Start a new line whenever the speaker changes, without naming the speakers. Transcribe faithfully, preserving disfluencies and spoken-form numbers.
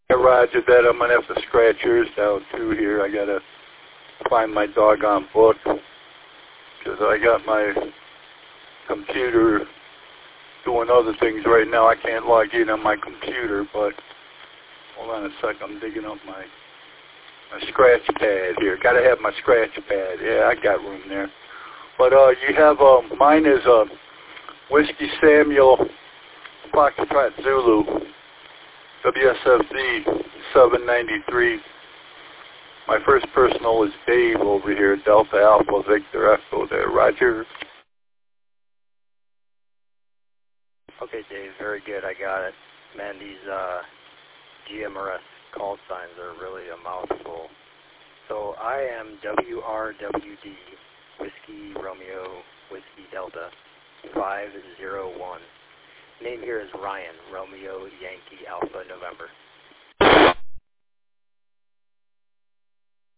Yeah, roger that. I'm going to have to scratch yours down too here. I got to find my doggone book because I got my computer doing other things right now. I can't log in on my computer, but hold on a sec. I'm digging up my, my scratch pad here. Got to have my scratch pad. Yeah, I got room there. But uh, you have, uh, mine is uh, Whiskey Samuel Foxtrot Zulu, W S F Z seven ninety-three. My first personal is Dave over here, Delta Alpha Victor Echo there. Roger.
Okay, Dave, very good. I got it. Man, these uh, G M R S call signs are really a mouthful. So I am W R W D, Whiskey Romeo Whiskey Delta five zero one. Name here is Ryan, Romeo Yankee Alpha November.